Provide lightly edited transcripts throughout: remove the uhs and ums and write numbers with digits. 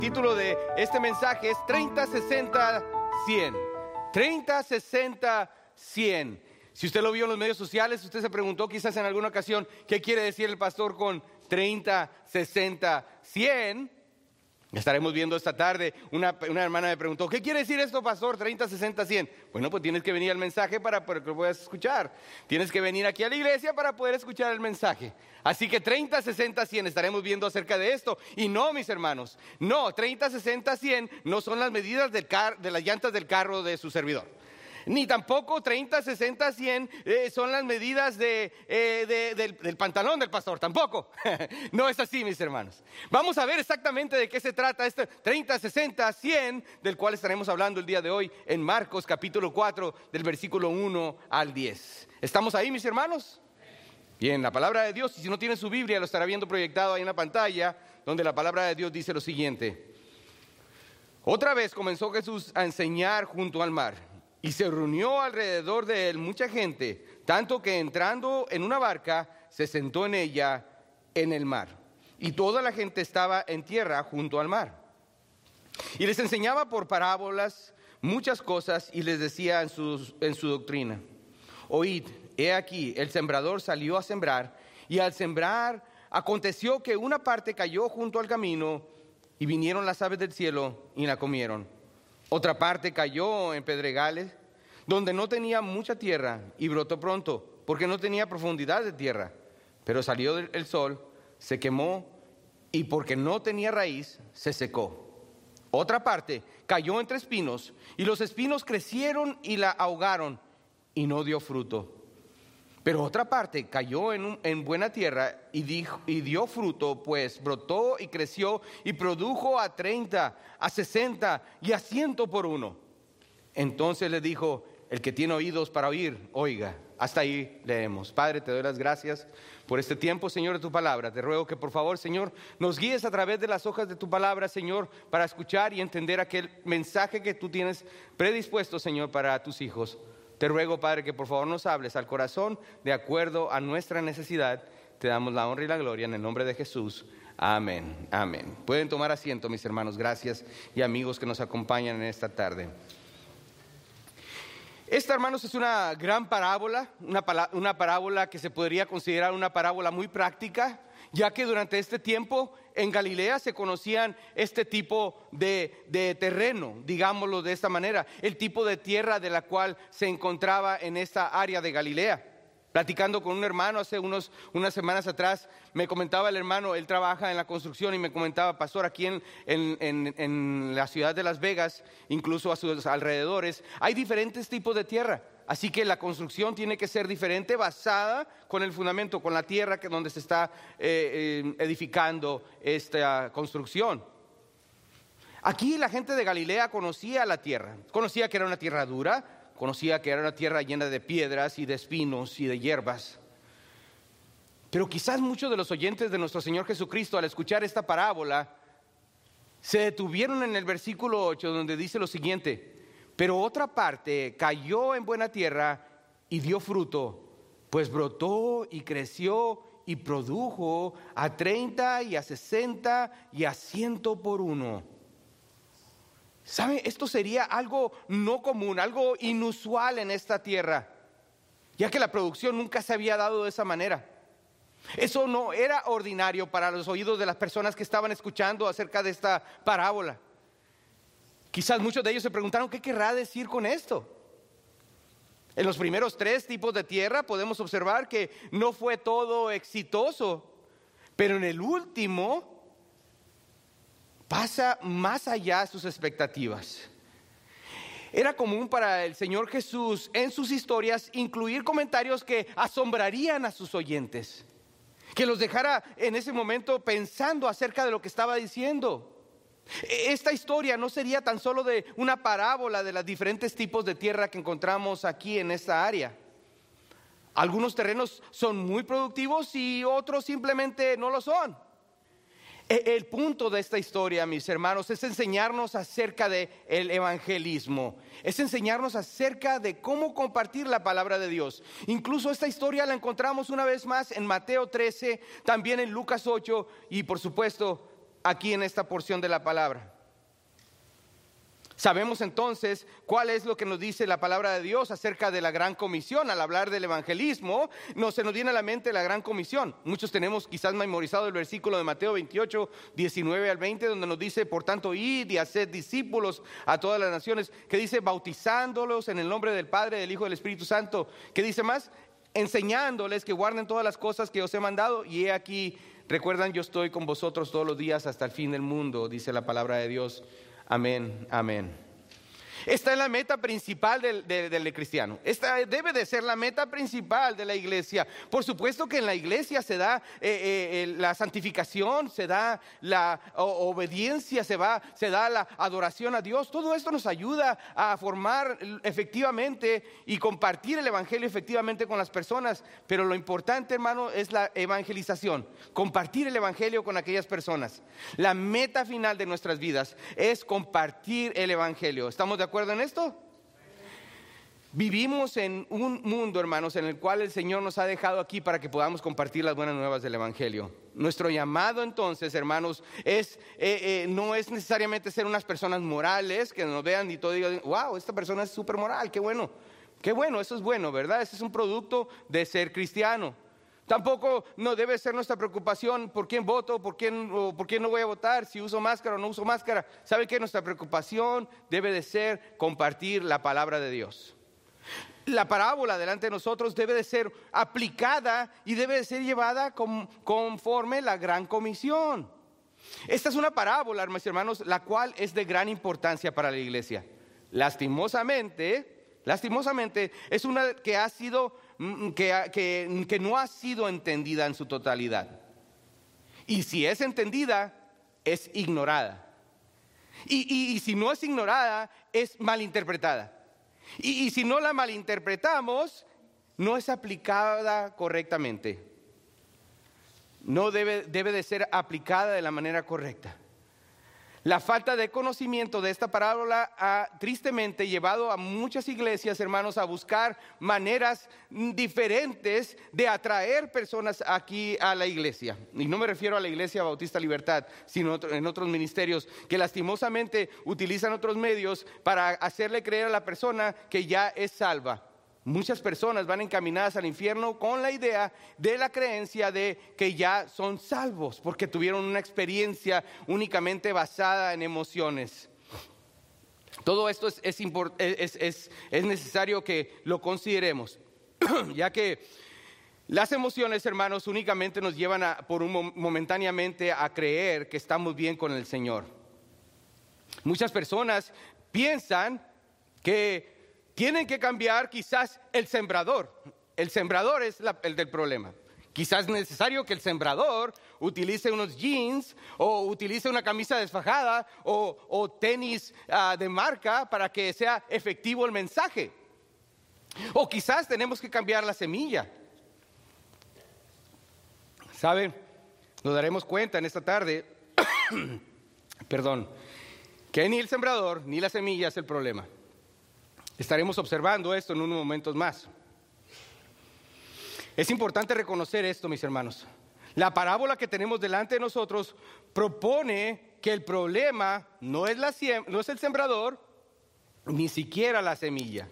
título de este mensaje es 30, 60, 100. 30, 60, 100. Si usted lo vio en los medios sociales, usted se preguntó quizás en alguna ocasión qué quiere decir el pastor con 30, 60, 100. Estaremos viendo esta tarde, una hermana me preguntó, ¿qué quiere decir esto, pastor? 30, 60, 100. Bueno, pues tienes que venir al mensaje para que lo puedas escuchar. Tienes que venir aquí a la iglesia para poder escuchar el mensaje. Así que 30, 60, 100 estaremos viendo acerca de esto. Y no, mis hermanos, no, 30, 60, 100 no son las medidas de las llantas del carro de su servidor. Ni tampoco 30, 60, 100 son las medidas del pantalón del pastor, tampoco. No es así, mis hermanos. Vamos a ver exactamente de qué se trata este 30, 60, 100, del cual estaremos hablando el día de hoy en Marcos capítulo 4, del versículo 1 al 10. ¿Estamos ahí, mis hermanos? Bien, la palabra de Dios, y si no tiene su Biblia, lo estará viendo proyectado ahí en la pantalla, donde la palabra de Dios dice lo siguiente. Otra vez comenzó Jesús a enseñar junto al mar. Y se reunió alrededor de él mucha gente, tanto que entrando en una barca, se sentó en ella en el mar. Y toda la gente estaba en tierra junto al mar. Y les enseñaba por parábolas muchas cosas y les decía en su doctrina: Oíd, he aquí, el sembrador salió a sembrar, y al sembrar aconteció que una parte cayó junto al camino, y vinieron las aves del cielo y la comieron. Otra parte cayó en pedregales, donde no tenía mucha tierra, y brotó pronto, porque no tenía profundidad de tierra. Pero salió el sol, se quemó, y porque no tenía raíz, se secó. Otra parte cayó entre espinos, y los espinos crecieron y la ahogaron, y no dio fruto. Pero otra parte cayó en buena tierra y dio fruto, pues brotó y creció y produjo a 30, a 60 y a 100 por uno. Entonces le dijo: el que tiene oídos para oír, oiga. Hasta ahí leemos. Padre, te doy las gracias por este tiempo, Señor, de tu palabra. Te ruego que por favor, Señor, nos guíes a través de las hojas de tu palabra, Señor, para escuchar y entender aquel mensaje que tú tienes predispuesto, Señor, para tus hijos. Te ruego, Padre, que por favor nos hables al corazón de acuerdo a nuestra necesidad. Te damos la honra y la gloria en el nombre de Jesús. Amén, amén. Pueden tomar asiento, mis hermanos. Gracias, y amigos que nos acompañan en esta tarde. Esta, hermanos, es una gran parábola, una parábola que se podría considerar una parábola muy práctica, ya que durante este tiempo en Galilea se conocían este tipo de terreno, digámoslo de esta manera, el tipo de tierra de la cual se encontraba en esta área de Galilea. Platicando con un hermano hace unas semanas atrás, me comentaba el hermano, él trabaja en la construcción, y me comentaba: pastor, aquí en la ciudad de Las Vegas, incluso a sus alrededores, hay diferentes tipos de tierra. Así que la construcción tiene que ser diferente, basada con el fundamento, con la tierra donde se está edificando esta construcción. Aquí la gente de Galilea conocía la tierra, conocía que era una tierra dura, conocía que era una tierra llena de piedras y de espinos y de hierbas. Pero quizás muchos de los oyentes de nuestro Señor Jesucristo, al escuchar esta parábola, se detuvieron en el versículo 8, donde dice lo siguiente: pero otra parte cayó en buena tierra y dio fruto, pues brotó y creció y produjo a 30 y a 60 y a 100 por uno. ¿Sabe? Esto sería algo no común, algo inusual en esta tierra, ya que la producción nunca se había dado de esa manera. Eso no era ordinario para los oídos de las personas que estaban escuchando acerca de esta parábola. Quizás muchos de ellos se preguntaron: ¿qué querrá decir con esto? En los primeros 3 tipos de tierra podemos observar que no fue todo exitoso, pero en el último pasa más allá de sus expectativas. Era común para el Señor Jesús en sus historias incluir comentarios que asombrarían a sus oyentes, que los dejara en ese momento pensando acerca de lo que estaba diciendo. Esta historia no sería tan solo de una parábola de los diferentes tipos de tierra que encontramos aquí en esta área. Algunos terrenos son muy productivos y otros simplemente no lo son. El punto de esta historia, mis hermanos, es enseñarnos acerca del evangelismo. Es enseñarnos acerca de cómo compartir la palabra de Dios. Incluso esta historia la encontramos una vez más en Mateo 13, también en Lucas 8 y por supuesto aquí en esta porción de la palabra. Sabemos entonces cuál es lo que nos dice la palabra de Dios acerca de la gran comisión. Al hablar del evangelismo, se nos viene a la mente la gran comisión. Muchos tenemos quizás memorizado el versículo de Mateo 28, 19 al 20, donde nos dice: por tanto, id y haced discípulos a todas las naciones, que dice: bautizándolos en el nombre del Padre, del Hijo y del Espíritu Santo. ¿Qué dice más? Enseñándoles que guarden todas las cosas que os he mandado, y he aquí, recuerdan, yo estoy con vosotros todos los días hasta el fin del mundo, dice la palabra de Dios. Amén, amén. Esta es la meta principal del cristiano. Esta debe de ser la meta principal de la iglesia. Por supuesto que en la iglesia se da la santificación, se da la obediencia, se da la adoración a Dios. Todo esto nos ayuda a formar efectivamente y compartir el evangelio efectivamente con las personas. Pero lo importante, hermano, es la evangelización. Compartir el evangelio con aquellas personas. La meta final de nuestras vidas es compartir el evangelio. ¿Estamos de acuerdo en esto? Vivimos en un mundo, hermanos, en el cual el Señor nos ha dejado aquí para que podamos compartir las buenas nuevas del evangelio. Nuestro llamado entonces, hermanos, no es necesariamente ser unas personas morales que nos vean y todo digan: wow, esta persona es súper moral, qué bueno, eso es bueno, ¿verdad? Ese es un producto de ser cristiano. Tampoco no debe ser nuestra preocupación por quién voto, por quién no voy a votar, si uso máscara o no uso máscara. ¿Sabe qué? Nuestra preocupación debe de ser compartir la palabra de Dios. La parábola delante de nosotros debe de ser aplicada y debe de ser llevada conforme la gran comisión. Esta es una parábola, hermanos, la cual es de gran importancia para la iglesia. Lastimosamente, es una que ha sido que no ha sido entendida en su totalidad. Y si es entendida, es ignorada. Y si no es ignorada, es malinterpretada. Y si no la malinterpretamos, no es aplicada correctamente. No debe de ser aplicada de la manera correcta. La falta de conocimiento de esta parábola ha tristemente llevado a muchas iglesias, hermanos, a buscar maneras diferentes de atraer personas aquí a la iglesia. Y no me refiero a la Iglesia Bautista Libertad, sino en otros ministerios que lastimosamente utilizan otros medios para hacerle creer a la persona que ya es salva. Muchas personas van encaminadas al infierno con la idea de la creencia de que ya son salvos porque tuvieron una experiencia únicamente basada en emociones. Todo esto es necesario que lo consideremos, ya que las emociones, hermanos, únicamente nos llevan momentáneamente a creer que estamos bien con el Señor. Muchas personas piensan que tienen que cambiar quizás el sembrador. El sembrador es el del problema. Quizás es necesario que el sembrador utilice unos jeans o utilice una camisa desfajada o tenis de marca para que sea efectivo el mensaje. O quizás tenemos que cambiar la semilla. ¿Saben? Nos daremos cuenta en esta tarde, que ni el sembrador ni la semilla es el problema. Estaremos observando esto en unos momentos más. Es importante reconocer esto, mis hermanos. La parábola que tenemos delante de nosotros propone que el problema no es el sembrador, ni siquiera la semilla.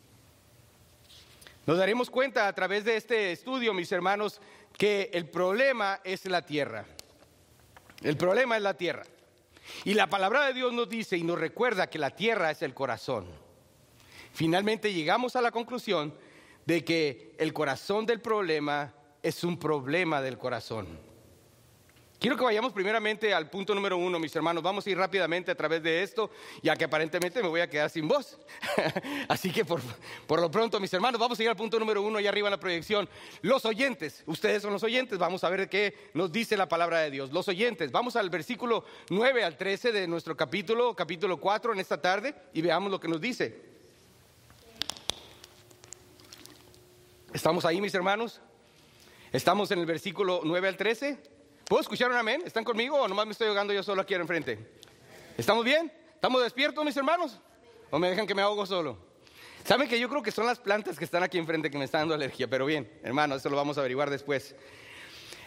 Nos daremos cuenta a través de este estudio, mis hermanos, que el problema es la tierra. El problema es la tierra. Y la palabra de Dios nos dice y nos recuerda que la tierra es el corazón. Finalmente llegamos a la conclusión de que el corazón del problema es un problema del corazón. Quiero que vayamos primeramente al punto número 1, mis hermanos. Vamos a ir rápidamente a través de esto, ya que aparentemente me voy a quedar sin voz. Así que por lo pronto, mis hermanos, vamos a ir al punto número 1, allá arriba en la proyección. Los oyentes, ustedes son los oyentes. Vamos a ver qué nos dice la palabra de Dios. Los oyentes, vamos al versículo 9 al 13 de nuestro capítulo 4 en esta tarde, y veamos lo que nos dice. ¿Estamos ahí, mis hermanos? Estamos en el versículo 9 al 13. ¿Puedo escuchar un amén? ¿Están conmigo o nomás me estoy ahogando yo solo aquí enfrente? ¿Estamos bien? ¿Estamos despiertos, mis hermanos? ¿O me dejan que me ahogo solo? ¿Saben que yo creo que son las plantas que están aquí enfrente que me están dando alergia? Pero bien, hermanos, eso lo vamos a averiguar después.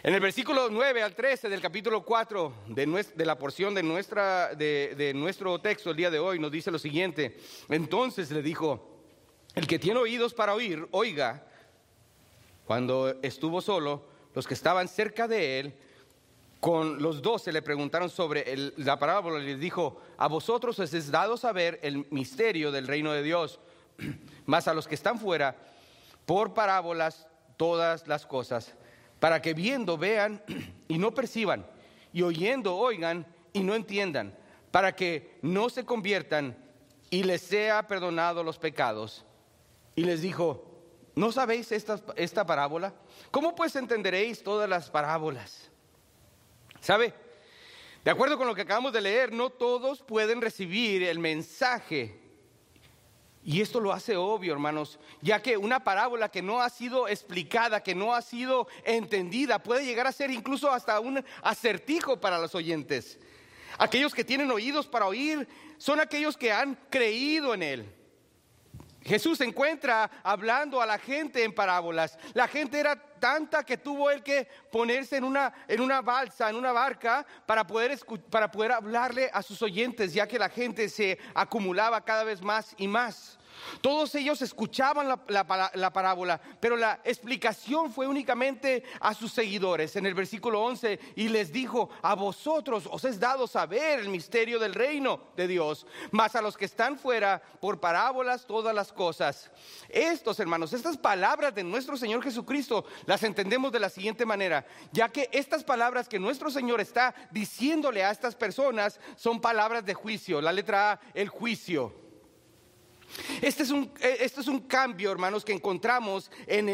En el versículo 9 al 13 del capítulo 4 de la porción de nuestro texto el día de hoy nos dice lo siguiente. Entonces le dijo: el que tiene oídos para oír, oiga. Cuando estuvo solo, los que estaban cerca de él, con los 12, le preguntaron sobre la parábola y les dijo: a vosotros os es dado saber el misterio del reino de Dios, mas a los que están fuera, por parábolas todas las cosas, para que viendo vean y no perciban, y oyendo oigan y no entiendan, para que no se conviertan y les sea perdonado los pecados. Y les dijo: ¿no sabéis esta parábola? ¿Cómo pues entenderéis todas las parábolas? ¿Sabe? De acuerdo con lo que acabamos de leer, no todos pueden recibir el mensaje. Y esto lo hace obvio, hermanos, ya que una parábola que no ha sido explicada, que no ha sido entendida, puede llegar a ser incluso hasta un acertijo para los oyentes. Aquellos que tienen oídos para oír son aquellos que han creído en él. Jesús se encuentra hablando a la gente en parábolas. La gente era tanta que tuvo él que ponerse en una balsa, en una barca, para poder hablarle a sus oyentes, ya que la gente se acumulaba cada vez más y más. Todos ellos escuchaban la parábola, pero la explicación fue únicamente a sus seguidores. En el versículo 11, y les dijo: a vosotros os es dado saber el misterio del reino de Dios, mas a los que están fuera, por parábolas todas las cosas. Estas palabras de nuestro Señor Jesucristo las entendemos de la siguiente manera, ya que estas palabras que nuestro Señor está diciéndole a estas personas son palabras de juicio. La letra A, el juicio. Este es un cambio, hermanos, que encontramos en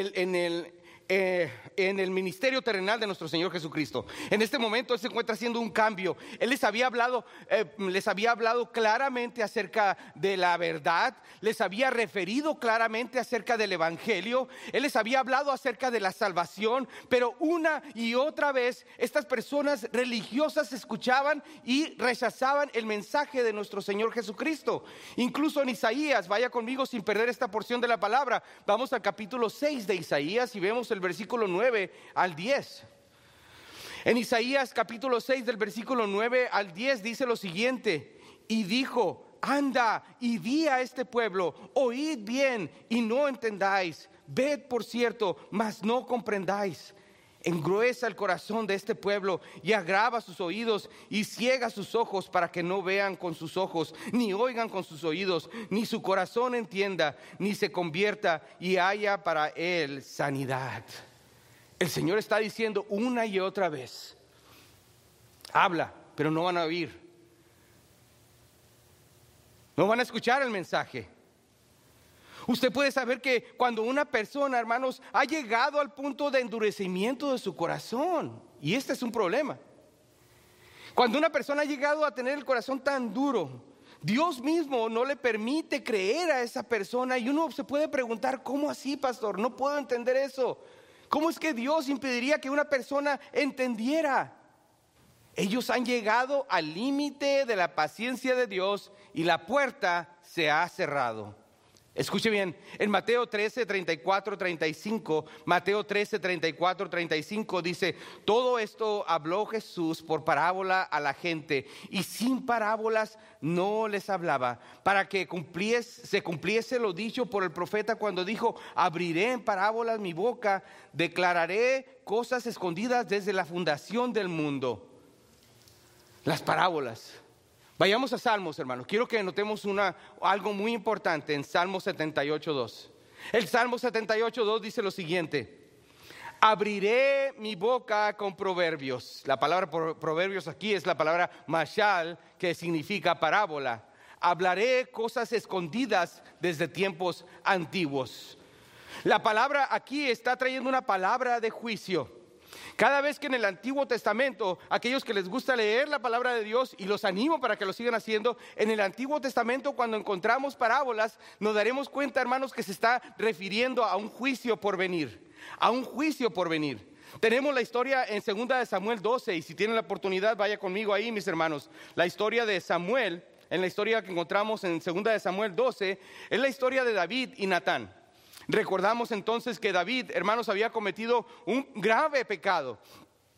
el ministerio terrenal de nuestro Señor Jesucristo. En este momento Él se encuentra haciendo un cambio. Él les había hablado claramente acerca de la verdad, les había referido claramente acerca del evangelio, Él les había hablado acerca de la salvación, pero una y otra vez estas personas religiosas escuchaban y rechazaban el mensaje de nuestro Señor Jesucristo. Incluso en Isaías, vaya conmigo sin perder esta porción de la palabra, vamos al capítulo 6 de Isaías y vemos el versículo 9 al 10. En Isaías capítulo 6 del versículo 9 al 10 dice lo siguiente: y dijo: anda y di a este pueblo, oíd bien y no entendáis, ved por cierto, mas no comprendáis. Engruesa el corazón de este pueblo y agrava sus oídos y ciega sus ojos, para que no vean con sus ojos, ni oigan con sus oídos, ni su corazón entienda, ni se convierta y haya para él sanidad. El Señor está diciendo una y otra vez: habla, pero no van a oír, no van a escuchar el mensaje. Usted puede saber que cuando una persona, hermanos, ha llegado al punto de endurecimiento de su corazón, y este es un problema, cuando una persona ha llegado a tener el corazón tan duro, Dios mismo no le permite creer a esa persona, y uno se puede preguntar: ¿cómo así, pastor? No puedo entender eso. ¿Cómo es que Dios impediría que una persona entendiera? Ellos han llegado al límite de la paciencia de Dios y la puerta se ha cerrado. Escuche bien, en Mateo 13, 34, 35, Mateo 13, 34, 35 dice: todo esto habló Jesús por parábola a la gente, y sin parábolas no les hablaba, para que se cumpliese lo dicho por el profeta cuando dijo: abriré en parábolas mi boca, declararé cosas escondidas desde la fundación del mundo. Las parábolas. Vayamos a Salmos, hermanos. Quiero que notemos algo muy importante en Salmo 78:2. El Salmo 78:2 dice lo siguiente: abriré mi boca con proverbios. La palabra proverbios aquí es la palabra mashal, que significa parábola. Hablaré cosas escondidas desde tiempos antiguos. La palabra aquí está trayendo una palabra de juicio. Cada vez que en el Antiguo Testamento, aquellos que les gusta leer la palabra de Dios, y los animo para que lo sigan haciendo, en el Antiguo Testamento cuando encontramos parábolas, nos daremos cuenta, hermanos, que se está refiriendo a un juicio por venir, a un juicio por venir. Tenemos la historia en 2 de Samuel 12, y si tienen la oportunidad, vaya conmigo ahí, mis hermanos. La historia de Samuel, en la historia que encontramos en 2 de Samuel 12, es la historia de David y Natán. Recordamos entonces que David, hermanos, había cometido un grave pecado.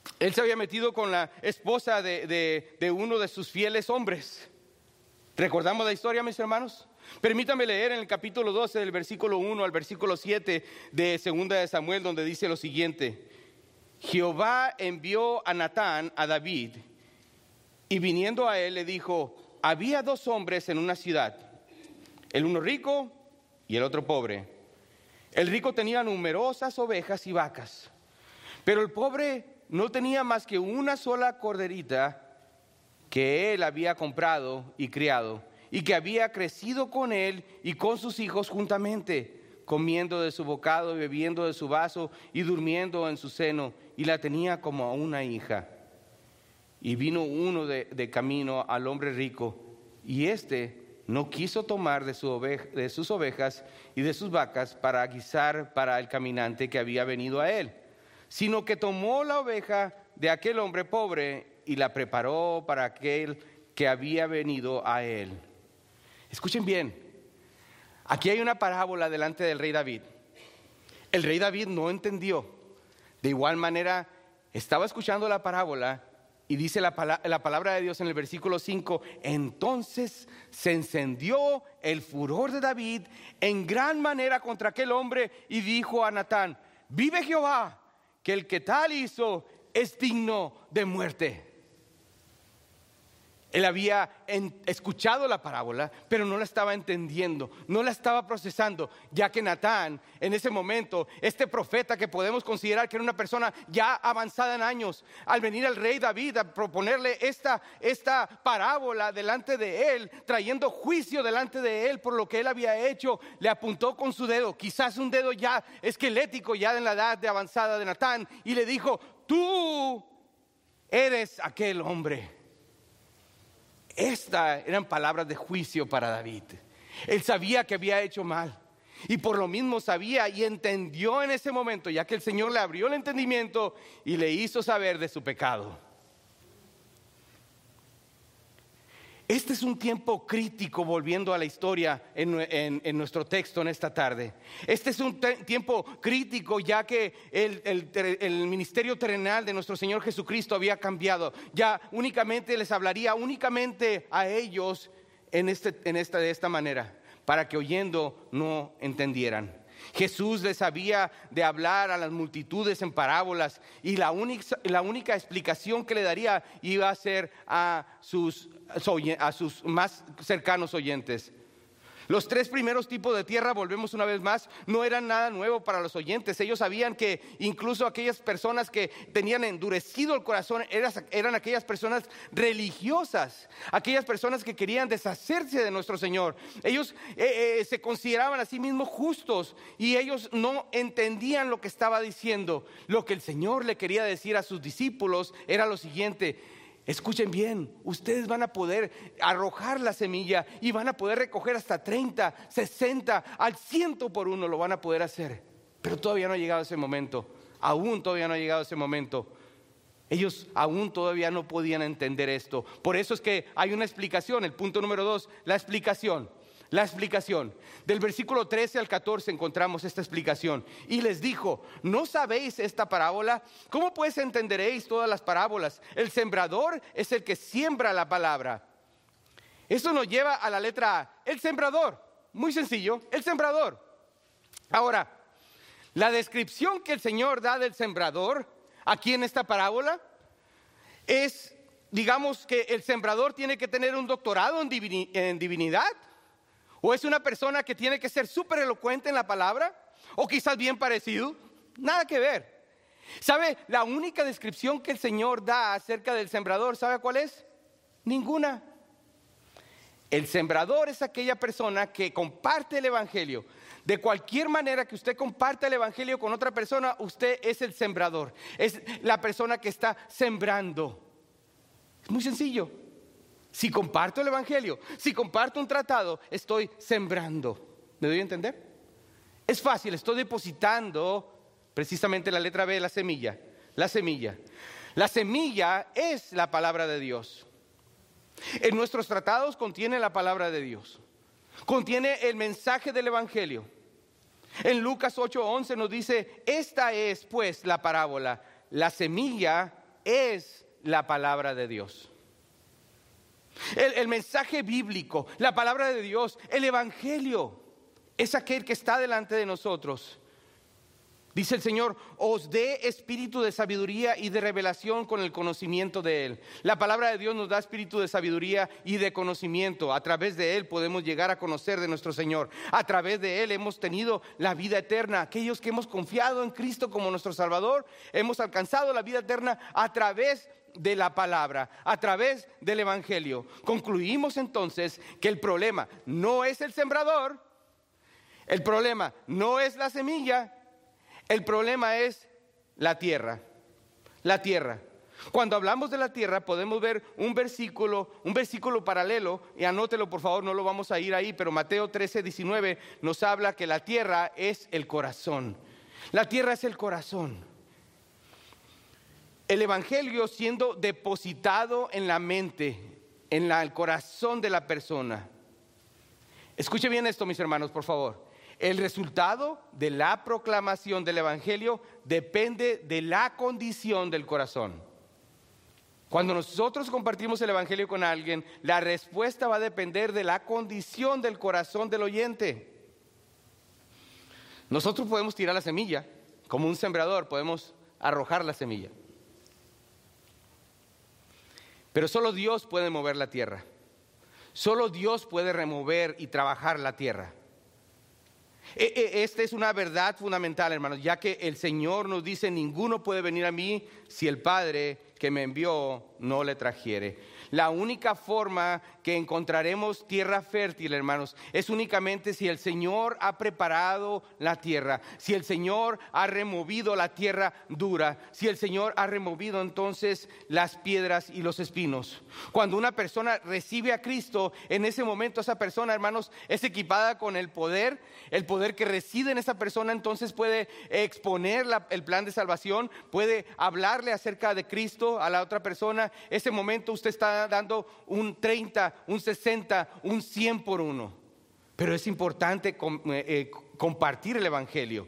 él se había metido con la esposa de uno de sus fieles hombres. ¿Recordamos la historia, mis hermanos? Permítame leer en el capítulo 12, del versículo 1 al versículo 7 de 2 de Samuel, donde dice lo siguiente: Jehová envió a Natán a David, y viniendo a él le dijo: había dos hombres en una ciudad, el uno rico y el otro pobre. El rico tenía numerosas ovejas y vacas, pero el pobre no tenía más que una sola corderita que él había comprado y criado, y que había crecido con él y con sus hijos juntamente, comiendo de su bocado y bebiendo de su vaso y durmiendo en su seno, y la tenía como a una hija. Y vino uno de camino al hombre rico, y éste no quiso tomar de sus ovejas y de sus vacas para guisar para el caminante que había venido a él, sino que tomó la oveja de aquel hombre pobre y la preparó para aquel que había venido a él. Escuchen bien, aquí hay una parábola delante del rey David. El rey David no entendió. De igual manera, estaba escuchando la parábola y dice la palabra de Dios en el versículo 5: entonces se encendió el furor de David en gran manera contra aquel hombre y dijo a Natán: vive Jehová, que el que tal hizo es digno de muerte. Él había escuchado la parábola, pero no la estaba entendiendo, no la estaba procesando, ya que Natán, en ese momento, este profeta que podemos considerar que era una persona ya avanzada en años, al venir al rey David a proponerle esta parábola delante de él, trayendo juicio delante de él por lo que él había hecho, le apuntó con su dedo, quizás un dedo ya esquelético, ya en la edad de avanzada de Natán, y le dijo: tú eres aquel hombre. Estas eran palabras de juicio para David. Él sabía que había hecho mal, y por lo mismo sabía y entendió en ese momento, ya que el Señor le abrió el entendimiento y le hizo saber de su pecado. Este es un tiempo crítico, volviendo a la historia en nuestro texto en esta tarde. Este es un tiempo crítico, ya que el ministerio terrenal de nuestro Señor Jesucristo había cambiado. Ya únicamente les hablaría únicamente a ellos de esta manera, para que oyendo no entendieran. Jesús les había de hablar a las multitudes en parábolas, y la única explicación que le daría iba a ser a sus más cercanos oyentes. Los tres primeros tipos de tierra, volvemos una vez más, no eran nada nuevo para los oyentes. Ellos sabían que incluso aquellas personas que tenían endurecido el corazón eran aquellas personas religiosas, aquellas personas que querían deshacerse de nuestro Señor. Ellos se consideraban a sí mismos justos, y ellos no entendían lo que estaba diciendo. Lo que el Señor le quería decir a sus discípulos era lo siguiente: escuchen bien, ustedes van a poder arrojar la semilla y van a poder recoger hasta 30, 60, al 100 por uno, lo van a poder hacer. Pero todavía no ha llegado ese momento, aún todavía no ha llegado ese momento. Ellos aún todavía no podían entender esto. Por eso es que hay una explicación, el punto número 2, la explicación. La explicación, del versículo 13 al 14 encontramos esta explicación. Y les dijo: ¿no sabéis esta parábola? ¿Cómo pues entenderéis todas las parábolas? El sembrador es el que siembra la palabra. Esto nos lleva a la letra A, el sembrador. Muy sencillo, el sembrador. Ahora, la descripción que el Señor da del sembrador aquí en esta parábola es, digamos que el sembrador tiene que tener un doctorado en divinidad. ¿O es una persona que tiene que ser súper elocuente en la palabra? ¿O quizás bien parecido? Nada que ver. ¿Sabe? La única descripción que el Señor da acerca del sembrador, ¿sabe cuál es? Ninguna. El sembrador es aquella persona que comparte el evangelio. De cualquier manera que usted comparte el evangelio con otra persona, usted es el sembrador. Es la persona que está sembrando. Es muy sencillo. Si comparto el evangelio, si comparto un tratado, estoy sembrando. ¿Me doy a entender? Es fácil, estoy depositando precisamente la letra B, la semilla. La semilla. La semilla es la palabra de Dios. En nuestros tratados contiene la palabra de Dios. Contiene el mensaje del evangelio. En Lucas 8:11 nos dice: esta es pues la parábola. La semilla es la palabra de Dios. El mensaje bíblico, la palabra de Dios, el evangelio, es aquel que está delante de nosotros. Dice el Señor, os dé espíritu de sabiduría y de revelación con el conocimiento de Él. La palabra de Dios nos da espíritu de sabiduría y de conocimiento. A través de Él podemos llegar a conocer de nuestro Señor. A través de Él hemos tenido la vida eterna. Aquellos que hemos confiado en Cristo como nuestro Salvador, hemos alcanzado la vida eterna a través de la palabra, a través del evangelio. Concluimos entonces que el problema no es el sembrador, el problema no es la semilla, el problema es la tierra. La tierra. Cuando hablamos de la tierra podemos ver un versículo paralelo, y anótelo por favor, no lo vamos a ir ahí, pero Mateo 13:19 nos habla que la tierra es el corazón. La tierra es el corazón. El evangelio siendo depositado en la mente, en el corazón de la persona. Escuche bien esto, mis hermanos, por favor. El resultado de la proclamación del evangelio depende de la condición del corazón. Cuando nosotros compartimos el evangelio con alguien, la respuesta va a depender de la condición del corazón del oyente. Nosotros podemos tirar la semilla, como un sembrador, podemos arrojar la semilla. Pero solo Dios puede mover la tierra. Solo Dios puede remover y trabajar la tierra. Esta es una verdad fundamental, hermanos, ya que el Señor nos dice: ninguno puede venir a mí si el Padre que me envió no le trajere. La única forma que encontraremos tierra fértil, hermanos, es únicamente si el Señor ha preparado la tierra, si el Señor ha removido la tierra dura, si el Señor ha removido entonces las piedras y los espinos. Cuando una persona recibe a Cristo, en ese momento esa persona, hermanos, es equipada con el poder que reside en esa persona. Entonces puede exponer el plan de salvación, puede hablarle acerca de Cristo a la otra persona. Ese momento usted está dando un 30, un 60, un 100 por uno. Pero es importante compartir el evangelio.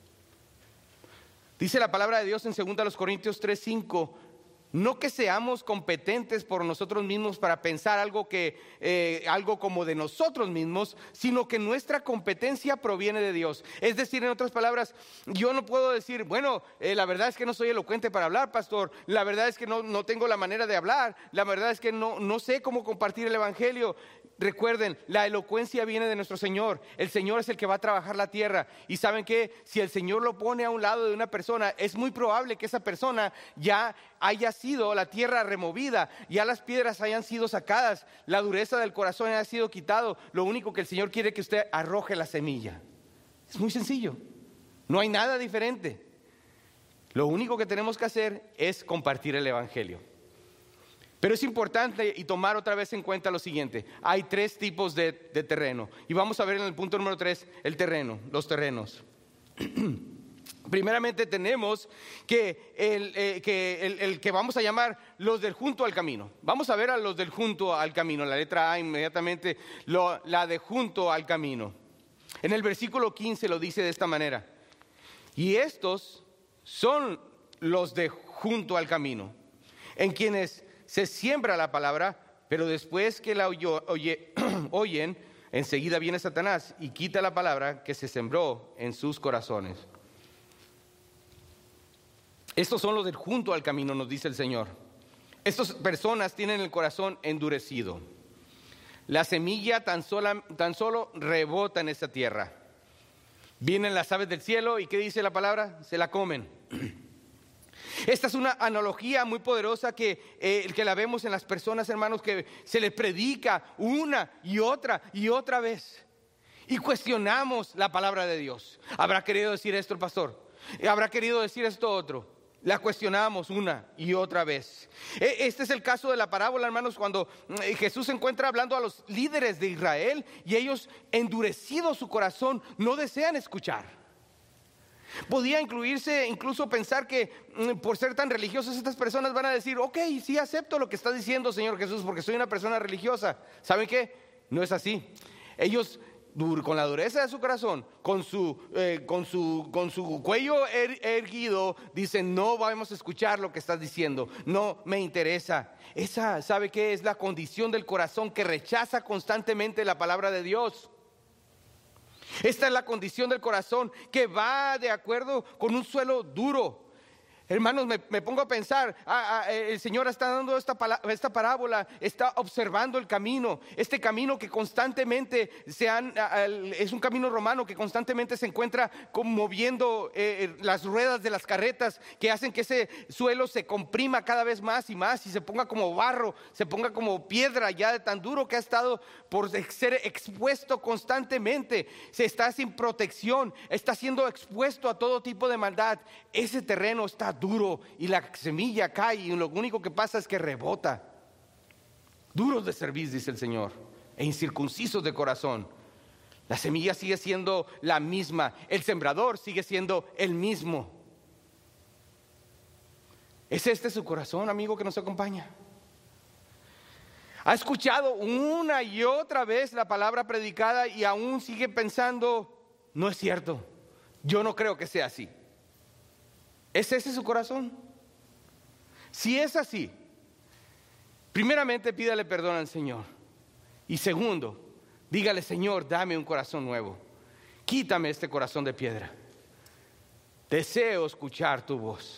Dice la palabra de Dios en 2 Corintios 3:5: no que seamos competentes por nosotros mismos para pensar algo como de nosotros mismos, sino que nuestra competencia proviene de Dios. Es decir, en otras palabras, yo no puedo decir, bueno, la verdad es que no soy elocuente para hablar, pastor. La verdad es que no tengo la manera de hablar. La verdad es que no sé cómo compartir el evangelio. Recuerden, la elocuencia viene de nuestro Señor. El Señor es el que va a trabajar la tierra. Y ¿saben qué? Si el Señor lo pone a un lado de una persona, es muy probable que esa persona ya haya sido la tierra removida, ya las piedras hayan sido sacadas, la dureza del corazón haya sido quitado. Lo único que el Señor quiere es que usted arroje la semilla. Es muy sencillo, no hay nada diferente. Lo único que tenemos que hacer es compartir el evangelio. Pero es importante y tomar otra vez en cuenta lo siguiente: hay 3 tipos de terreno, y vamos a ver en el punto número 3 el terreno, los terrenos. Primeramente tenemos que el que vamos a llamar los del junto al camino. Vamos a ver a los del junto al camino. La letra A inmediatamente, la de junto al camino. En el versículo 15 lo dice de esta manera: y estos son los de junto al camino, en quienes se siembra la palabra, pero después que la oyen, enseguida viene Satanás y quita la palabra que se sembró en sus corazones. Estos son los del junto al camino, nos dice el Señor. Estas personas tienen el corazón endurecido. La semilla tan solo rebota en esa tierra. Vienen las aves del cielo y ¿qué dice la palabra? Se la comen. Esta es una analogía muy poderosa que la vemos en las personas, hermanos, que se les predica una y otra vez. Y cuestionamos la palabra de Dios. ¿Habrá querido decir esto el pastor? ¿Habrá querido decir esto otro? La cuestionamos una y otra vez. Este es el caso de la parábola, hermanos, cuando Jesús se encuentra hablando a los líderes de Israel y ellos, endurecido su corazón, no desean escuchar. Podía incluso pensar que por ser tan religiosos estas personas van a decir: ok, sí acepto lo que está diciendo Señor Jesús porque soy una persona religiosa. ¿Saben qué? No es así. Ellos con la dureza de su corazón, con su cuello erguido, dicen: no vamos a escuchar lo que estás diciendo, no me interesa. Esa, ¿sabe qué? Es la condición del corazón que rechaza constantemente la palabra de Dios. Esta es la condición del corazón que va de acuerdo con un suelo duro. Hermanos, me pongo a pensar, el Señor está dando esta parábola, está observando el camino, este camino que constantemente es un camino romano que constantemente se encuentra moviendo las ruedas de las carretas, que hacen que ese suelo se comprima cada vez más y más y se ponga como barro, se ponga como piedra ya de tan duro que ha estado por ser expuesto constantemente. Se está sin protección, está siendo expuesto a todo tipo de maldad. Ese terreno está duro y la semilla cae y lo único que pasa es que rebota. Duros de cerviz, dice el Señor, e incircuncisos de corazón. La semilla sigue siendo la misma, el sembrador sigue siendo el mismo. ¿Es este su corazón, amigo, que nos acompaña? ¿Ha escuchado una y otra vez la palabra predicada y aún sigue pensando: no es cierto, yo no creo que sea así? ¿Es ese su corazón? Si es así, primeramente pídale perdón al Señor. Y segundo, dígale: Señor, dame un corazón nuevo. Quítame este corazón de piedra. Deseo escuchar tu voz.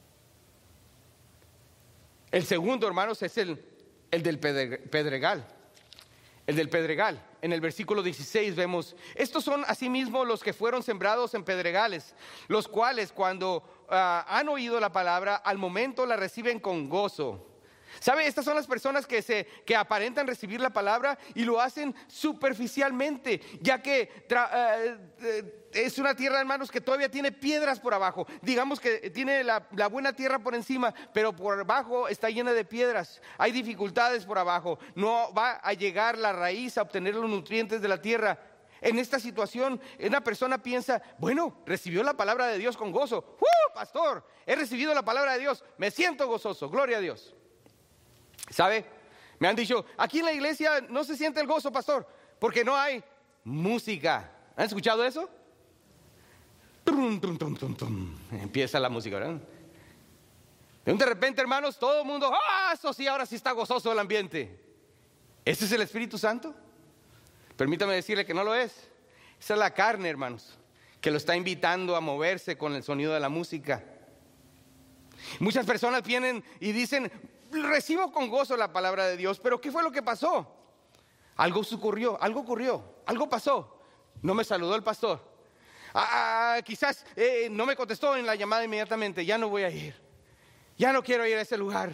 El segundo, hermanos, es el del pedregal. El del pedregal. En el versículo 16 vemos: estos son asimismo los que fueron sembrados en pedregales, los cuales cuando han oído la palabra, al momento la reciben con gozo. ¿Sabe? Estas son las personas que aparentan recibir la palabra y lo hacen superficialmente, ya que es una tierra, hermanos, que todavía tiene piedras por abajo. Digamos que tiene la buena tierra por encima, pero por abajo está llena de piedras. Hay dificultades por abajo. No va a llegar la raíz a obtener los nutrientes de la tierra. En esta situación, una persona piensa: bueno, recibió la palabra de Dios con gozo. Pastor, he recibido la palabra de Dios, me siento gozoso, gloria a Dios. ¿Sabe? Me han dicho: aquí en la iglesia no se siente el gozo, pastor, porque no hay música. ¿Han escuchado eso? Trum, trum, trum, trum, trum. Empieza la música, ¿verdad? De repente, hermanos, todo el mundo: eso sí, ahora sí está gozoso el ambiente. ¿Ese es el Espíritu Santo? Permítame decirle que no lo es. Esa es la carne, hermanos, que lo está invitando a moverse con el sonido de la música. Muchas personas vienen y dicen: recibo con gozo la palabra de Dios, pero ¿qué fue lo que pasó? Algo ocurrió, algo pasó. No me saludó el pastor. Quizás no me contestó en la llamada inmediatamente. Ya no voy a ir. Ya no quiero ir a ese lugar.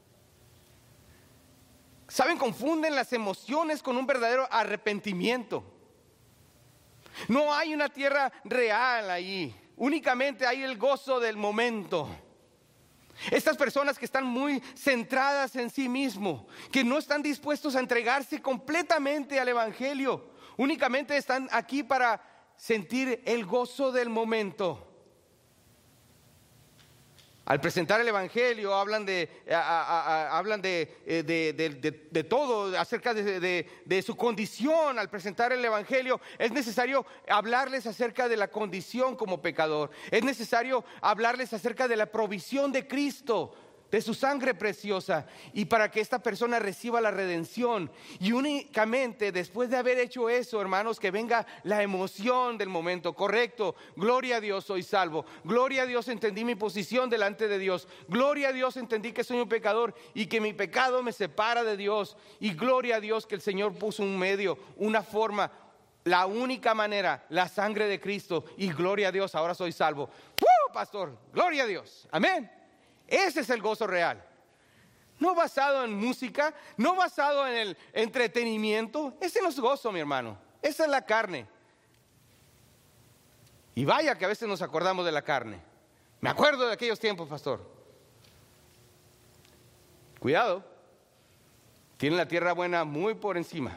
¿Saben? Confunden las emociones con un verdadero arrepentimiento. No hay una tierra real ahí. Únicamente hay el gozo del momento. Estas personas que están muy centradas en sí mismos, que no están dispuestos a entregarse completamente al Evangelio, únicamente están aquí para sentir el gozo del momento. Al presentar el Evangelio hablan de todo, acerca de su condición. Al presentar el Evangelio es necesario hablarles acerca de la condición como pecador. Es necesario hablarles acerca de la provisión de Cristo, de su sangre preciosa, y para que esta persona reciba la redención. Y únicamente después de haber hecho eso, hermanos, que venga la emoción del momento. Correcto, gloria a Dios, soy salvo. Gloria a Dios, entendí mi posición delante de Dios. Gloria a Dios, entendí que soy un pecador y que mi pecado me separa de Dios. Y gloria a Dios que el Señor puso un medio, una forma, la única manera, la sangre de Cristo. Y gloria a Dios, ahora soy salvo. Pastor, gloria a Dios, amén. Ese es el gozo real. No basado en música, no basado en el entretenimiento. Ese no es gozo, mi hermano. Esa es la carne. Y vaya que a veces nos acordamos de la carne. Me acuerdo de aquellos tiempos, pastor. Cuidado. Tienen la tierra buena muy por encima.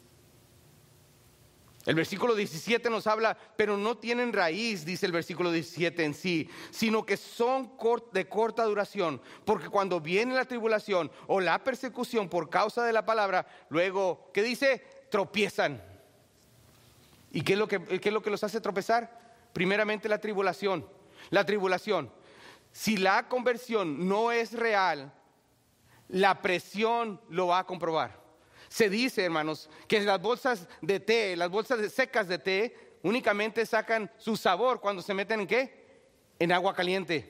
El versículo 17 nos habla: pero no tienen raíz, dice el versículo 17 en sí, sino que son de corta duración, porque cuando viene la tribulación o la persecución por causa de la palabra, luego, ¿qué dice? Tropiezan. ¿Y qué es lo que los hace tropezar? Primeramente la tribulación. La tribulación. Si la conversión no es real, la presión lo va a comprobar. Se dice, hermanos, que las bolsas de té, las bolsas secas de té, únicamente sacan su sabor cuando se meten ¿en qué? En agua caliente.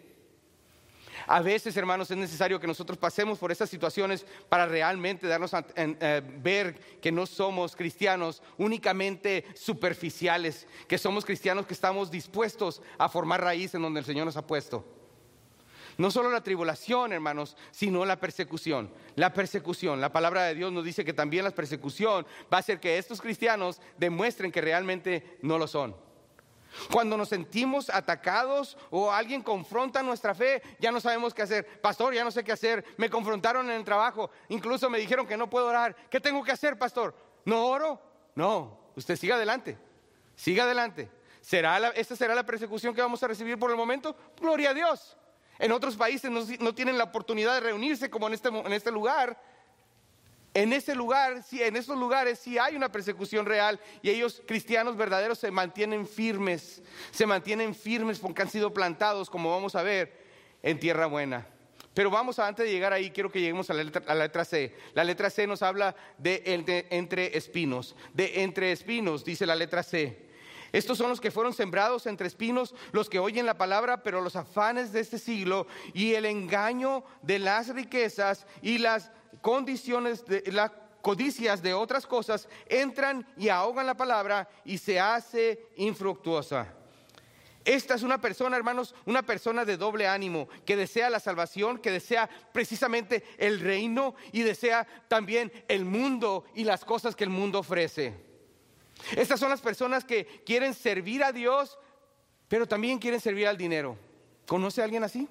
A veces, hermanos, es necesario que nosotros pasemos por estas situaciones para realmente darnos a ver que no somos cristianos únicamente superficiales, que somos cristianos que estamos dispuestos a formar raíz en donde el Señor nos ha puesto. No solo la tribulación, hermanos, sino la persecución. La persecución, la palabra de Dios nos dice que también la persecución va a hacer que estos cristianos demuestren que realmente no lo son. Cuando nos sentimos atacados o alguien confronta nuestra fe, ya no sabemos qué hacer. Pastor, ya no sé qué hacer. Me confrontaron en el trabajo. Incluso me dijeron que no puedo orar. ¿Qué tengo que hacer, pastor? ¿No oro? No, usted siga adelante. Siga adelante. ¿Esta será la persecución que vamos a recibir por el momento? Gloria a Dios. En otros países no tienen la oportunidad de reunirse como en este lugar. En estos lugares sí hay una persecución real, y ellos, cristianos verdaderos, se mantienen firmes porque han sido plantados, como vamos a ver, en tierra buena. Pero antes de llegar ahí, quiero que lleguemos a la letra C. La letra C nos habla de entre espinos. De entre espinos, dice la letra C. Estos son los que fueron sembrados entre espinos, los que oyen la palabra, pero los afanes de este siglo y el engaño de las riquezas y las las codicias de otras cosas entran y ahogan la palabra y se hace infructuosa. Esta es una persona, hermanos, una persona de doble ánimo, que desea la salvación, que desea precisamente el reino y desea también el mundo y las cosas que el mundo ofrece. Estas son las personas que quieren servir a Dios, pero también quieren servir al dinero. ¿Conoce a alguien así?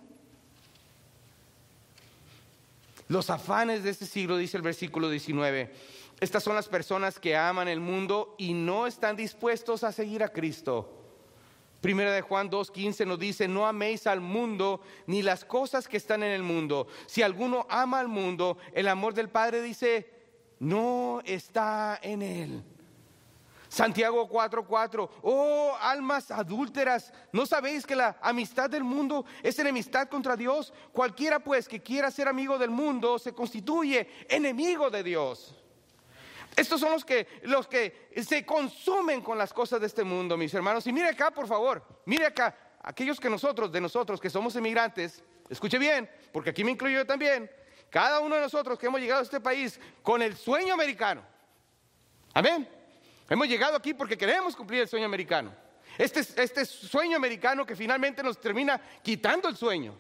Los afanes de este siglo, dice el versículo 19. Estas son las personas que aman el mundo y no están dispuestos a seguir a Cristo. Primera de Juan 2:15 nos dice: no améis al mundo ni las cosas que están en el mundo. Si alguno ama al mundo, el amor del Padre, dice, no está en él. Santiago 4:4, oh almas adúlteras, ¿no sabéis que la amistad del mundo es enemistad contra Dios? Cualquiera pues que quiera ser amigo del mundo se constituye enemigo de Dios. Estos son los que se consumen con las cosas de este mundo, mis hermanos. Y mire acá, por favor, mire acá, aquellos de nosotros que somos emigrantes, escuche bien, porque aquí me incluyo yo también. Cada uno de nosotros que hemos llegado a este país con el sueño americano. Amén. Hemos llegado aquí porque queremos cumplir el sueño americano. Este sueño americano que finalmente nos termina quitando el sueño.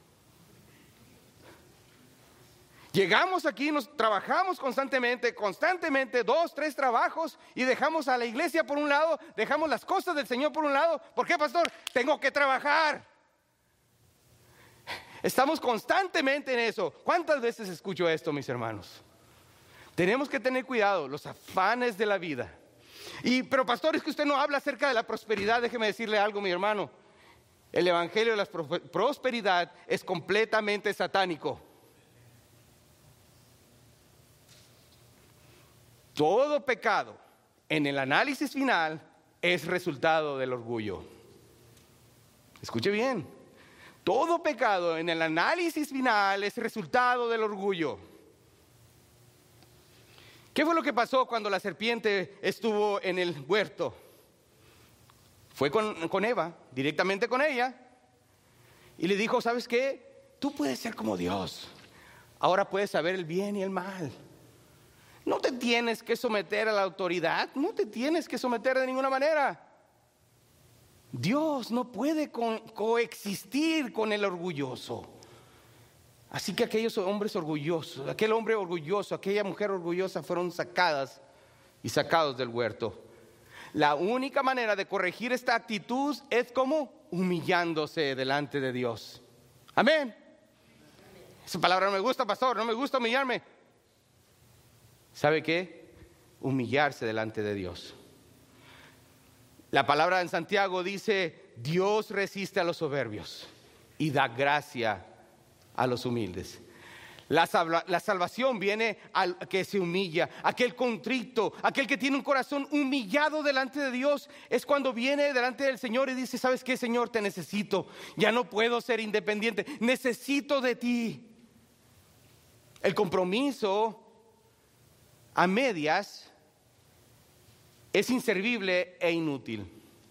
Llegamos aquí, nos trabajamos constantemente, 2, 3 trabajos, y dejamos a la iglesia por un lado, dejamos las cosas del Señor por un lado. ¿Por qué, pastor? Tengo que trabajar. Estamos constantemente en eso. ¿Cuántas veces escucho esto, mis hermanos? Tenemos que tener cuidado, los afanes de la vida. Pero pastor, es que usted no habla acerca de la prosperidad. Déjeme decirle algo, mi hermano. El evangelio de la prosperidad es completamente satánico. Todo pecado en el análisis final es resultado del orgullo. Escuche bien. Todo pecado en el análisis final es resultado del orgullo. ¿Qué fue lo que pasó cuando la serpiente estuvo en el huerto? Fue con Eva, directamente con ella, y le dijo: ¿sabes qué? Tú puedes ser como Dios. Ahora puedes saber el bien y el mal. No te tienes que someter a la autoridad, no te tienes que someter de ninguna manera. Dios no puede coexistir con el orgulloso. Así que aquellos hombres orgullosos, aquel hombre orgulloso, aquella mujer orgullosa fueron sacados del huerto. La única manera de corregir esta actitud es como humillándose delante de Dios. Amén. Esa palabra no me gusta, pastor, no me gusta humillarme. ¿Sabe qué? Humillarse delante de Dios. La palabra en Santiago dice: Dios resiste a los soberbios y da gracia a los humildes. La salvación viene al que se humilla, aquel contrito, aquel que tiene un corazón humillado delante de Dios. Es cuando viene delante del Señor y dice: ¿sabes qué, Señor? Te necesito, ya no puedo ser independiente, necesito de ti. El compromiso a medias es inservible e inútil.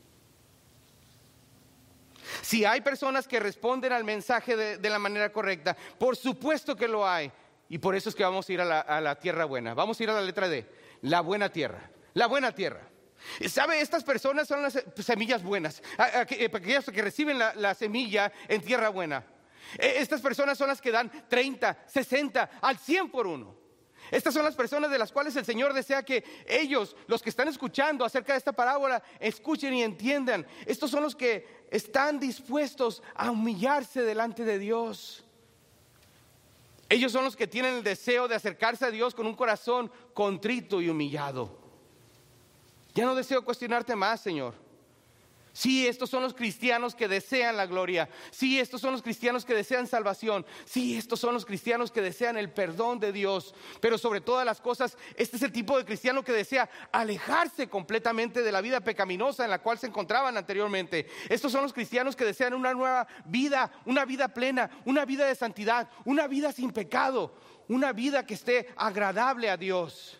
Si hay personas que responden al mensaje de la manera correcta, por supuesto que lo hay. Y por eso es que vamos a ir a la tierra buena. Vamos a ir a la letra D, la buena tierra. La buena tierra. ¿Sabe? Estas personas son las semillas buenas, aquellas que reciben la semilla en tierra buena. Estas personas son las que dan 30, 60, al 100 por uno. Estas son las personas de las cuales el Señor desea que ellos, los que están escuchando acerca de esta parábola, escuchen y entiendan. Estos son los que están dispuestos a humillarse delante de Dios. Ellos son los que tienen el deseo de acercarse a Dios con un corazón contrito y humillado. Ya no deseo cuestionarte más, Señor. Sí, estos son los cristianos que desean la gloria. Sí, estos son los cristianos que desean salvación. Sí, estos son los cristianos que desean el perdón de Dios. Pero sobre todas las cosas, este es el tipo de cristiano que desea alejarse completamente de la vida pecaminosa en la cual se encontraban anteriormente. Estos son los cristianos que desean una nueva vida, una vida plena, una vida de santidad, una vida sin pecado, una vida que esté agradable a Dios.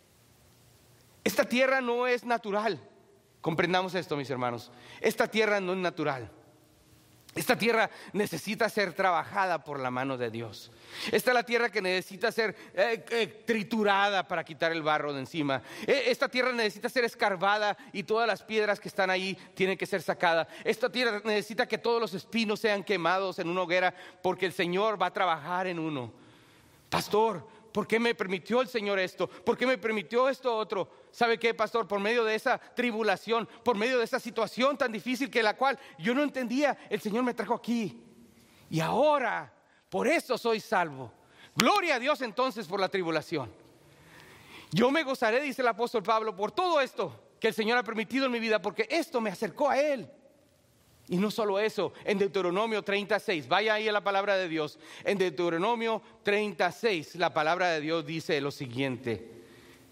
Esta tierra no es natural. Comprendamos esto, mis hermanos. Esta tierra no es natural. Esta tierra necesita ser trabajada por la mano de Dios. Esta es la tierra que necesita ser triturada para quitar el barro de encima. Esta tierra necesita ser escarbada y todas las piedras que están ahí tienen que ser sacadas. Esta tierra necesita que todos los espinos sean quemados en una hoguera, porque el Señor va a trabajar en uno. Pastor, ¿por qué me permitió el Señor esto? ¿Por qué me permitió esto otro? ¿Sabe qué, pastor? Por medio de esa tribulación, por medio de esa situación tan difícil que la cual yo no entendía, el Señor me trajo aquí. Y ahora, por eso soy salvo. Gloria a Dios entonces por la tribulación. Yo me gozaré, dice el apóstol Pablo, por todo esto que el Señor ha permitido en mi vida, porque esto me acercó a Él. Y no solo eso, en Deuteronomio 36, vaya ahí a la palabra de Dios. En Deuteronomio 36, la palabra de Dios dice lo siguiente: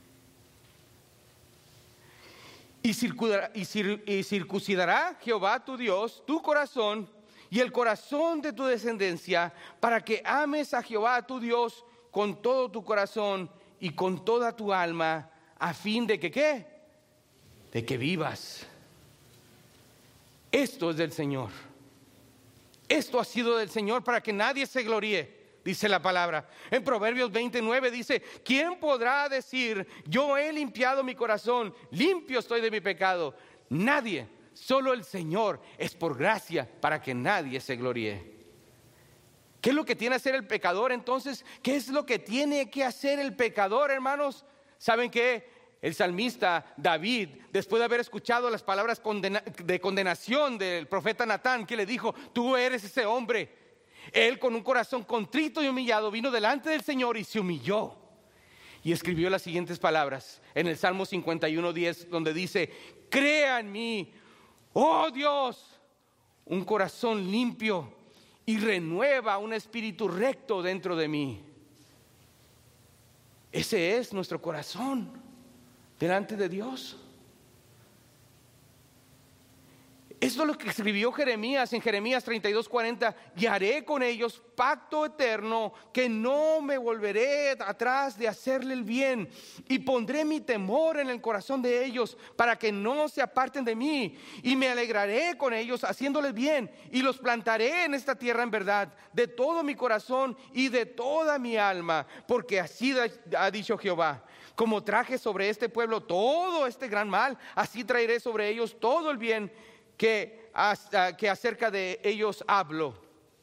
y circuncidará Jehová tu Dios tu corazón y el corazón de tu descendencia, para que ames a Jehová tu Dios con todo tu corazón y con toda tu alma, a fin de que ¿qué? De que vivas. Esto es del Señor. Esto ha sido del Señor para que nadie se gloríe, dice la palabra. En Proverbios 29 dice: ¿quién podrá decir, yo he limpiado mi corazón, limpio estoy de mi pecado? Nadie, solo el Señor es por gracia, para que nadie se gloríe. ¿Qué es lo que tiene que hacer el pecador entonces? ¿Qué es lo que tiene que hacer el pecador, hermanos? ¿Saben qué? El salmista David, después de haber escuchado las palabras de condenación del profeta Natán, que le dijo: tú eres ese hombre. Él, con un corazón contrito y humillado, vino delante del Señor y se humilló. Y escribió las siguientes palabras en el Salmo 51:10, donde dice: crea en mí, oh Dios, un corazón limpio, y renueva un espíritu recto dentro de mí. Ese es nuestro corazón delante de Dios. Esto es lo que escribió Jeremías en Jeremías 32:40: y haré con ellos pacto eterno, que no me volveré atrás de hacerle el bien, y pondré mi temor en el corazón de ellos, para que no se aparten de mí, y me alegraré con ellos haciéndoles bien, y los plantaré en esta tierra en verdad, de todo mi corazón y de toda mi alma, porque así ha dicho Jehová: como traje sobre este pueblo todo este gran mal, así traeré sobre ellos todo el bien que acerca de ellos hablo.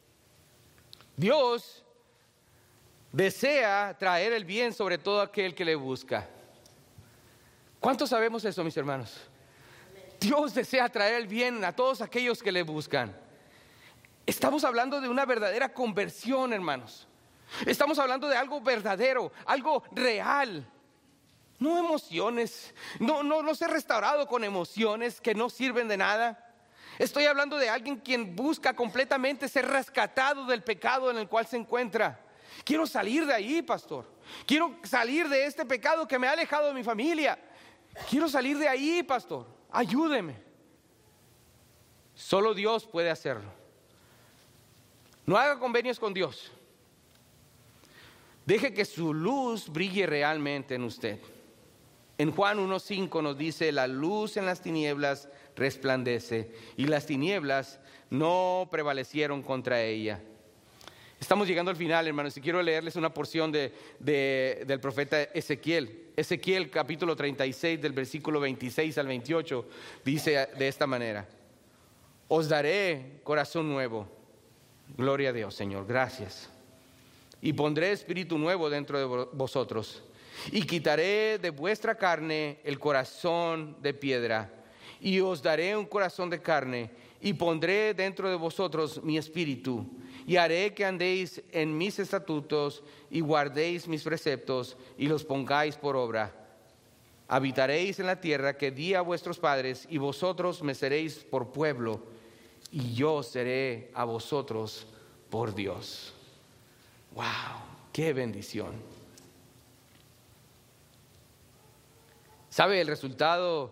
Dios desea traer el bien sobre todo aquel que le busca. ¿Cuántos sabemos eso, mis hermanos? Dios desea traer el bien a todos aquellos que le buscan. Estamos hablando de una verdadera conversión, hermanos. Estamos hablando de algo verdadero, algo real. No emociones, no ser restaurado con emociones que no sirven de nada. Estoy hablando de alguien quien busca completamente ser rescatado del pecado en el cual se encuentra. Quiero salir de ahí, pastor. Quiero salir de este pecado que me ha alejado de mi familia. Quiero salir de ahí, pastor. Ayúdeme. Solo Dios puede hacerlo. No haga convenios con Dios. Deje que su luz brille realmente en usted. En Juan 1:5 nos dice: la luz en las tinieblas resplandece, y las tinieblas no prevalecieron contra ella. Estamos llegando al final, hermanos, y quiero leerles una porción del profeta Ezequiel. Ezequiel capítulo 36, del versículo 26 al 28, dice de esta manera: os daré corazón nuevo. Gloria a Dios, Señor, gracias. Y pondré espíritu nuevo dentro de vosotros, y quitaré de vuestra carne el corazón de piedra, y os daré un corazón de carne, y pondré dentro de vosotros mi espíritu, y haré que andéis en mis estatutos, y guardéis mis preceptos, y los pongáis por obra. Habitaréis en la tierra que di a vuestros padres, y vosotros me seréis por pueblo, y yo seré a vosotros por Dios. ¡Wow! ¡Qué bendición! ¿Sabe el resultado?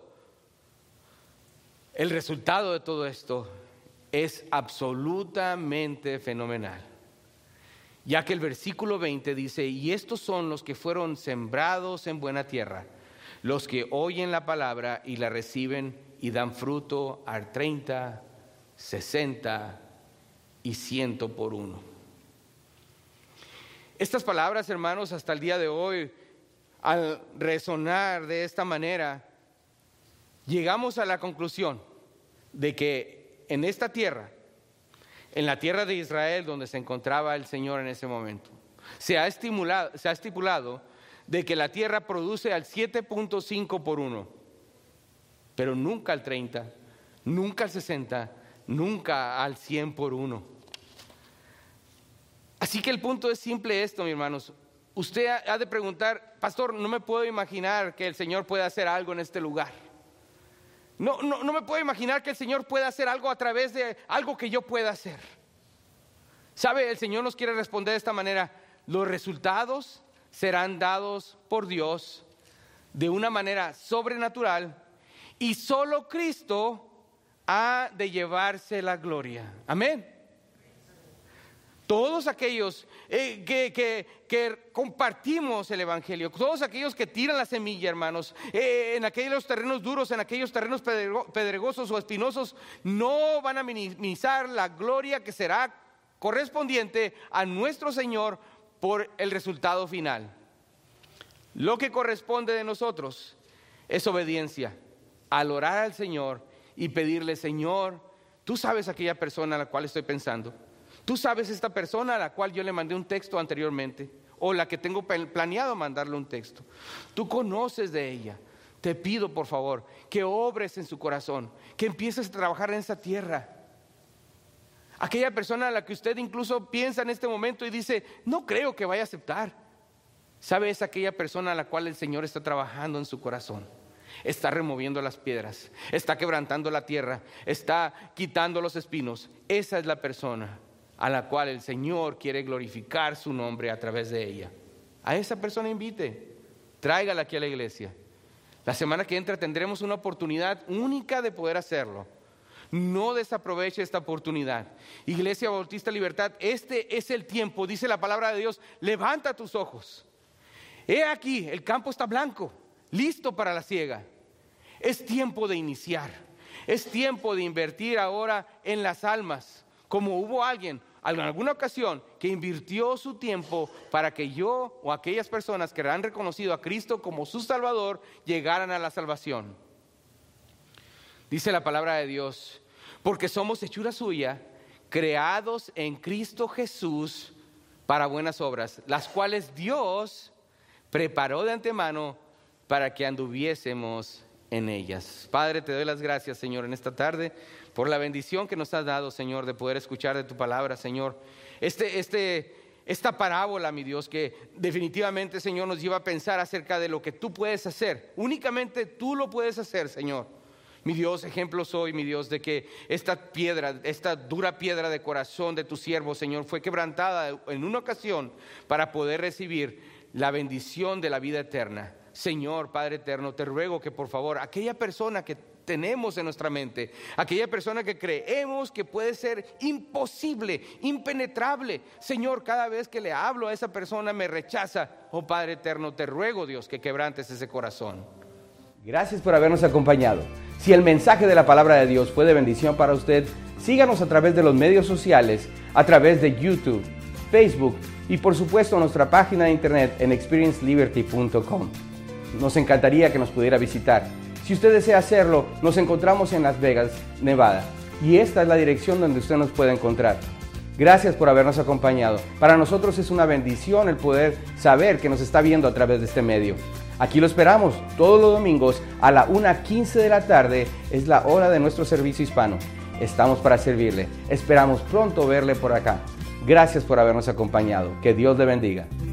El resultado de todo esto es absolutamente fenomenal, ya que el versículo 20 dice: y estos son los que fueron sembrados en buena tierra, los que oyen la palabra y la reciben y dan fruto al 30, 60 y 100 por uno. Estas palabras, hermanos, hasta el día de hoy, al resonar de esta manera, llegamos a la conclusión de que en esta tierra, en la tierra de Israel donde se encontraba el Señor en ese momento, se ha estipulado de que la tierra produce al 7.5 por uno, pero nunca al 30, nunca al 60, nunca al 100 por uno. Así que el punto es simple esto, mis hermanos. Usted ha de preguntar: pastor, no me puedo imaginar que el Señor pueda hacer algo en este lugar. No me puedo imaginar que el Señor pueda hacer algo a través de algo que yo pueda hacer. ¿Sabe? El Señor nos quiere responder de esta manera: los resultados serán dados por Dios de una manera sobrenatural, y solo Cristo ha de llevarse la gloria. Amén. Todos aquellos que compartimos el Evangelio, todos aquellos que tiran la semilla, hermanos, en aquellos terrenos duros, en aquellos terrenos pedregosos o espinosos, no van a minimizar la gloria que será correspondiente a nuestro Señor por el resultado final. Lo que corresponde de nosotros es obediencia, al orar al Señor y pedirle: Señor, tú sabes aquella persona a la cual estoy pensando. Tú sabes esta persona a la cual yo le mandé un texto anteriormente, o la que tengo planeado mandarle un texto. Tú conoces de ella. Te pido, por favor, que obres en su corazón, que empieces a trabajar en esa tierra. Aquella persona a la que usted incluso piensa en este momento y dice: no creo que vaya a aceptar. ¿Sabe? Es aquella persona a la cual el Señor está trabajando en su corazón. Está removiendo las piedras, está quebrantando la tierra, está quitando los espinos. Esa es la persona a la cual el Señor quiere glorificar su nombre a través de ella. A esa persona invite, tráigala aquí a la iglesia. La semana que entra tendremos una oportunidad única de poder hacerlo. No desaproveche esta oportunidad. Iglesia Bautista Libertad, este es el tiempo, dice la palabra de Dios: levanta tus ojos. He aquí, el campo está blanco, listo para la siega. Es tiempo de iniciar. Es tiempo de invertir ahora en las almas. Como hubo alguien en alguna ocasión que invirtió su tiempo para que yo o aquellas personas que han reconocido a Cristo como su Salvador llegaran a la salvación. Dice la palabra de Dios: porque somos hechura suya, creados en Cristo Jesús para buenas obras, las cuales Dios preparó de antemano para que anduviésemos en ellas. Padre, te doy las gracias, Señor, en esta tarde, por la bendición que nos has dado, Señor, de poder escuchar de tu palabra, Señor. Esta parábola, mi Dios, que definitivamente, Señor, nos lleva a pensar acerca de lo que tú puedes hacer. Únicamente tú lo puedes hacer, Señor. Mi Dios, ejemplo soy, mi Dios, de que esta piedra, esta dura piedra de corazón de tu siervo, Señor, fue quebrantada en una ocasión para poder recibir la bendición de la vida eterna. Señor, Padre eterno, te ruego que por favor, aquella persona que tenemos en nuestra mente, aquella persona que creemos que puede ser imposible, impenetrable, Señor, cada vez que le hablo a esa persona me rechaza. Oh Padre eterno, te ruego, Dios, que quebrantes ese corazón. Gracias por habernos acompañado. Si el mensaje de la palabra de Dios fue de bendición para usted, síganos a través de los medios sociales, a través de YouTube, Facebook y por supuesto nuestra página de internet en experienceliberty.com. Nos encantaría que nos pudiera visitar. Si usted desea hacerlo, nos encontramos en Las Vegas, Nevada, y esta es la dirección donde usted nos puede encontrar. Gracias por habernos acompañado. Para nosotros es una bendición el poder saber que nos está viendo a través de este medio. Aquí lo esperamos todos los domingos a la 1:15 de la tarde, es la hora de nuestro servicio hispano. Estamos para servirle. Esperamos pronto verle por acá. Gracias por habernos acompañado. Que Dios le bendiga.